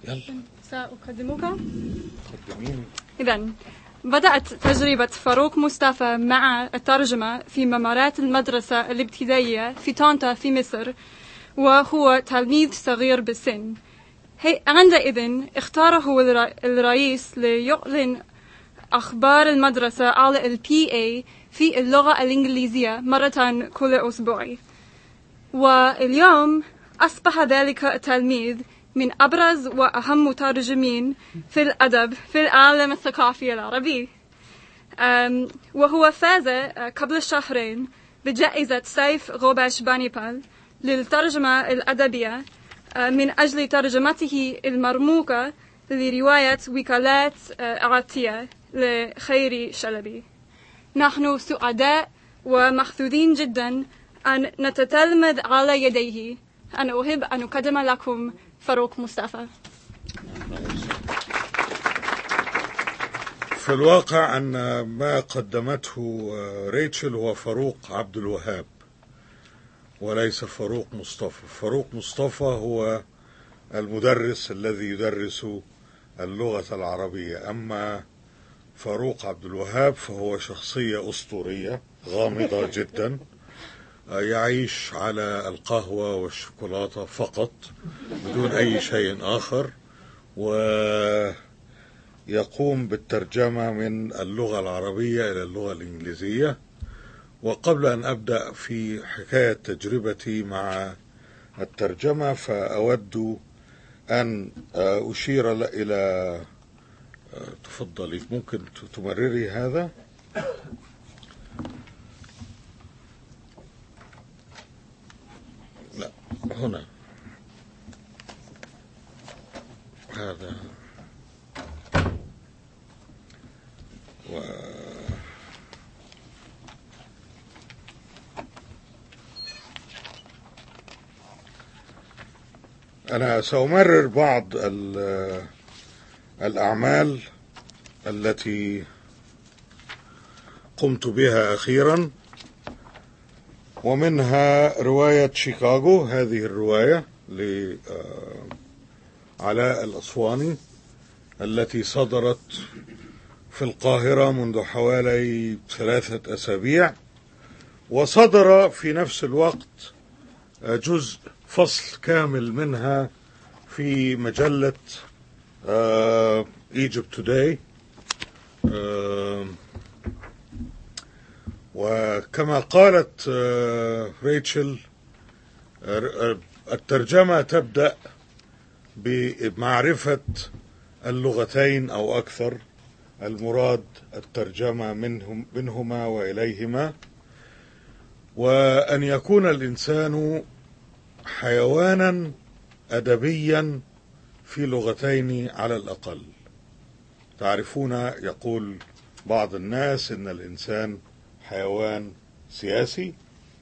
يلا سأقدمك. قدميني. إذن بدأت تجربة فاروق مصطفى مع الترجمة في ممرات المدرسة الابتدائية في طنطا في مصر، وهو تلميذ صغير بالسن. عندئذ اختاره الرئيس ليعلن أخبار المدرسة على PA في اللغة الإنجليزية مرة كل أسبوع، واليوم أصبح ذلك التلميذ من أبرز وأهم مترجمين في الأدب في العالم الثقافي العربي. وهو فاز قبل شهرين بجائزة سيف غوباش بانيبال للترجمة الأدبية من أجل ترجمته المرموقة لرواية وكالات عطية لخيري شلبي. نحن سعداء ومحظوظين جدا أن نتتلمذ على يديه. أنا أحب أن أقدم لكم فاروق مصطفى. في الواقع أن ما قدمته ريتشل هو فاروق عبد الوهاب وليس فاروق مصطفى. فاروق مصطفى هو المدرس الذي يدرس اللغة العربية، أما فاروق عبد الوهاب فهو شخصية أسطورية غامضة جدا، يعيش على القهوة والشوكولاتة فقط بدون أي شيء آخر، ويقوم بالترجمة من اللغة العربية إلى اللغة الإنجليزية. وقبل أن أبدأ في حكاية تجربتي مع الترجمة فأود أن أشير إلى تفضلي، ممكن تمرري هذا؟ لا، هنا هذا أنا سأمرر بعض الأعمال التي قمت بها أخيرا، ومنها رواية شيكاغو. هذه الرواية لعلاء الأسواني التي صدرت في القاهرة منذ حوالي 3 أسابيع، وصدر في نفس الوقت جزء فصل كامل منها في مجلة Egypt Today. وكما قالت ريتشل، الترجمة تبدأ بمعرفة اللغتين أو أكثر، المراد الترجمة منهما وإليهما، وأن يكون الإنسان حيوانا أدبيا في لغتين على الأقل. تعرفون، يقول بعض الناس إن الإنسان حيوان سياسي،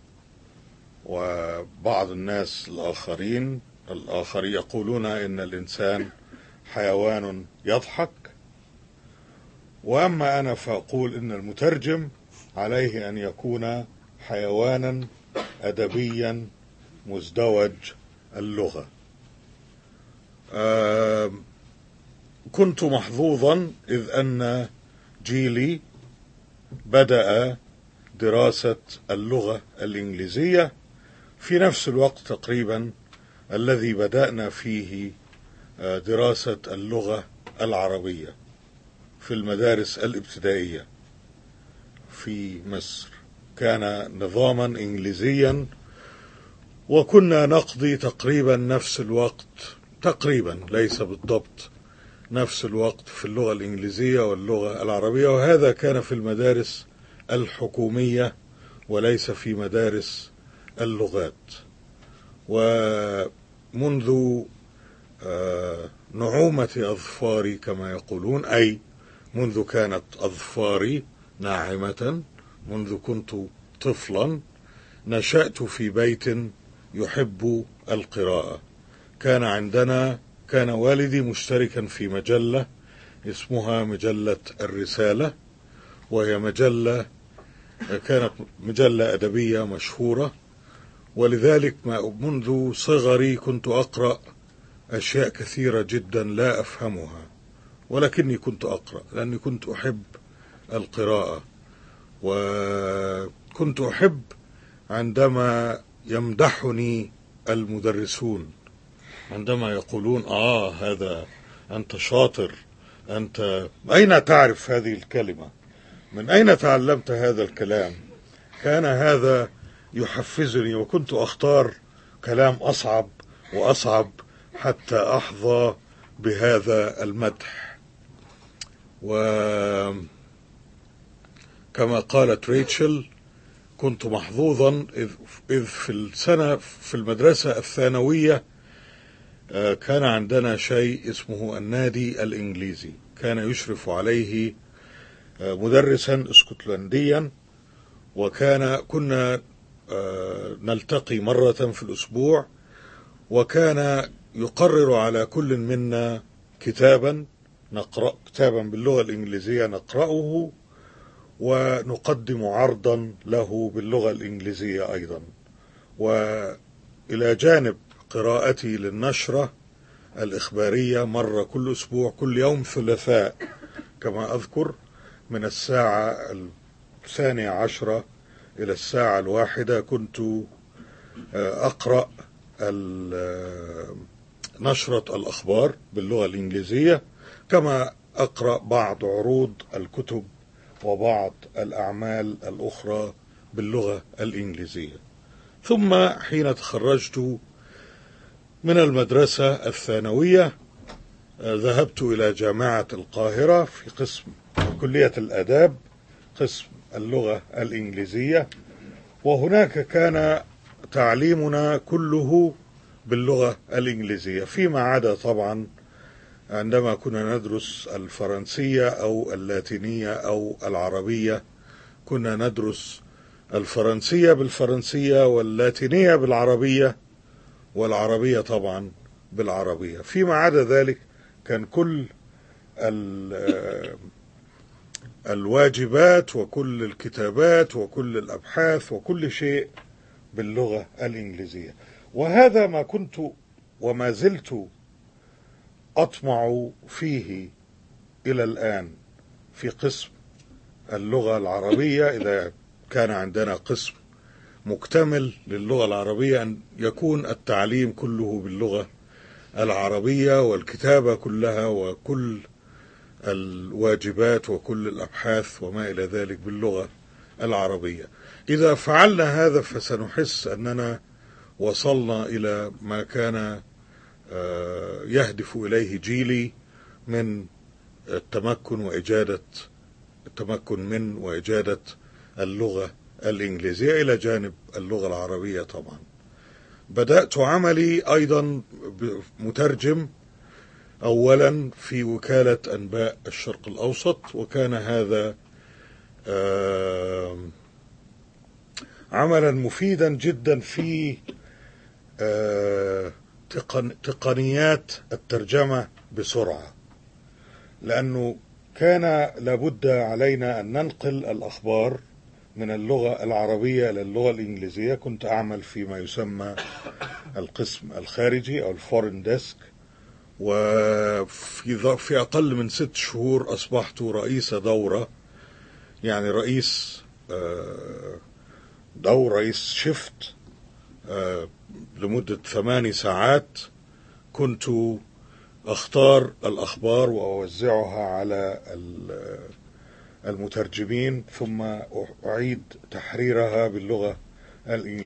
وبعض الناس الآخرين يقولون إن الإنسان حيوان يضحك، وأما أنا فأقول إن المترجم عليه أن يكون حيوانا أدبيا مزدوج اللغة. كنت محظوظا إذ أن جيلي بدأ دراسة اللغة الإنجليزية في نفس الوقت تقريبا الذي بدأنا فيه دراسة اللغة العربية في المدارس الابتدائية في مصر. كان نظاما إنجليزيا، وكنا نقضي تقريبا نفس الوقت، تقريبا ليس بالضبط نفس الوقت، في اللغة الإنجليزية واللغة العربية، وهذا كان في المدارس الحكومية وليس في مدارس اللغات. ومنذ نعومة أظفاري كما يقولون، أي منذ كانت أظفاري ناعمة، منذ كنت طفلا، نشأت في بيت يحب القراءة. كان والدي مشتركا في مجلة اسمها مجلة الرسالة، وهي كانت مجلة أدبية مشهورة، ولذلك منذ صغري كنت أقرأ أشياء كثيرة جدا لا أفهمها، ولكني كنت أقرأ لأني كنت أحب القراءة، وكنت أحب عندما يمدحني المدرسون، عندما يقولون هذا أنت شاطر، أنت أين تعرف هذه الكلمة؟ من أين تعلمت هذا الكلام؟ كان هذا يحفزني، وكنت أختار كلام أصعب وأصعب حتى أحظى بهذا المدح. وكما قالت ريتشل: كنت محظوظا إذ في المدرسة الثانوية كان عندنا شيء اسمه النادي الإنجليزي، كان يشرف عليه مدرسا اسكتلنديا، كنا نلتقي مرة في الأسبوع، وكان يقرر على كل منا كتابا باللغة الإنجليزية نقرأه، ونقدم عرضا له باللغة الإنجليزية أيضا، وإلى جانب قراءتي للنشرة الإخبارية مرة كل أسبوع، كل يوم ثلاثاء كما أذكر، من الساعة 12 إلى الساعة 1 كنت أقرأ نشرة الأخبار باللغة الإنجليزية، كما أقرأ بعض عروض الكتب وبعض الأعمال الأخرى باللغة الإنجليزية. ثم حين تخرجت من المدرسة الثانوية ذهبت إلى جامعة القاهرة في قسم كلية الآداب، قسم اللغة الإنجليزية، وهناك كان تعليمنا كله باللغة الإنجليزية، فيما عدا طبعا عندما كنا ندرس الفرنسية أو اللاتينية أو العربية، كنا ندرس الفرنسية بالفرنسية واللاتينية بالعربية والعربية طبعا بالعربية. فيما عدا ذلك كان كل الواجبات وكل الكتابات وكل الأبحاث وكل شيء باللغة الإنجليزية. وهذا ما كنت وما زلت أطمع فيه إلى الآن في قسم اللغة العربية. إذا كان عندنا قسم مكتمل للغة العربية أن يكون التعليم كله باللغة العربية، والكتابة كلها وكل الواجبات وكل الأبحاث وما إلى ذلك باللغة العربية. إذا فعلنا هذا فسنحس أننا وصلنا إلى ما كان يهدف إليه جيلي من التمكن من وإجادة اللغة الإنجليزية إلى جانب اللغة العربية. طبعا بدأت عملي أيضا مترجم أولا في وكالة أنباء الشرق الأوسط، وكان هذا عملا مفيدا جدا في تقنيات الترجمة بسرعة، لأنه كان لابد علينا أن ننقل الأخبار من اللغة العربية إلى اللغة الإنجليزية. كنت أعمل فيما يسمى القسم الخارجي أو الفورين ديسك، وفي أقل من 6 شهور أصبحت رئيس دورة، يعني رئيس شفت لمدة 8 ساعات. كنت أختار الأخبار وأوزعها على المترجمين، ثم أعيد تحريرها باللغة الإنجليزية.